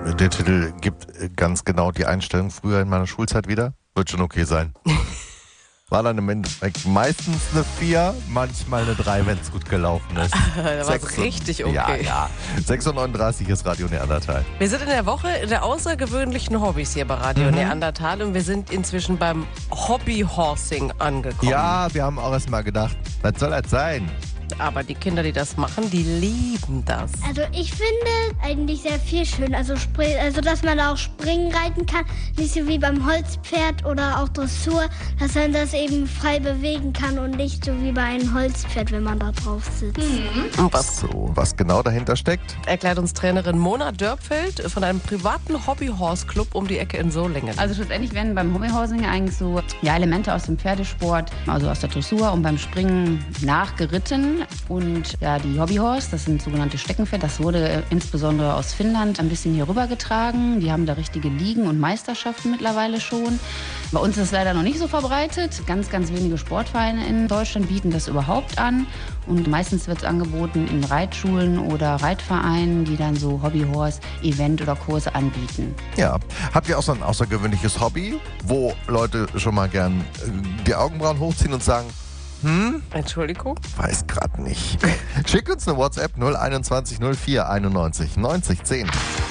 Der Titel gibt ganz genau die Einstellung früher in meiner Schulzeit wieder. Wird schon okay sein. War dann im Endeffekt meistens eine 4, manchmal eine 3, wenn es gut gelaufen ist. Da war es richtig okay. Ja. 6:39 ist Radio Neandertal. Wir sind in der Woche der außergewöhnlichen Hobbys hier bei Radio Neandertal und wir sind inzwischen beim Hobbyhorsing angekommen. Ja, wir haben auch erst mal gedacht, was soll das sein? Aber die Kinder, die das machen, die lieben das. Also ich finde eigentlich sehr viel schön. Also dass man da auch Springen reiten kann. Nicht so wie beim Holzpferd oder auch Dressur. Dass man das eben frei bewegen kann und nicht so wie bei einem Holzpferd, wenn man da drauf sitzt. Und Was genau dahinter steckt? erklärt uns Trainerin Mona Dörpfeld von einem privaten Hobbyhorse-Club um die Ecke in Solingen. Also schlussendlich werden beim Hobbyhorsing eigentlich so Elemente aus dem Pferdesport, also aus der Dressur und beim Springen nachgeritten. Und ja, die Hobbyhorse, das sind sogenannte Steckenpferde, das wurde insbesondere aus Finnland ein bisschen hier rübergetragen. Die haben da richtige Ligen und Meisterschaften mittlerweile schon. Bei uns ist es leider noch nicht so verbreitet. Ganz, ganz wenige Sportvereine in Deutschland bieten das überhaupt an. Und meistens wird es angeboten in Reitschulen oder Reitvereinen, die dann so Hobbyhorse-Event oder Kurse anbieten. Ja. Habt ihr auch so ein außergewöhnliches Hobby, wo Leute schon mal gern die Augenbrauen hochziehen und sagen, Entschuldigung? weiß grad nicht. Schickt uns eine WhatsApp 021 04 91 90 10.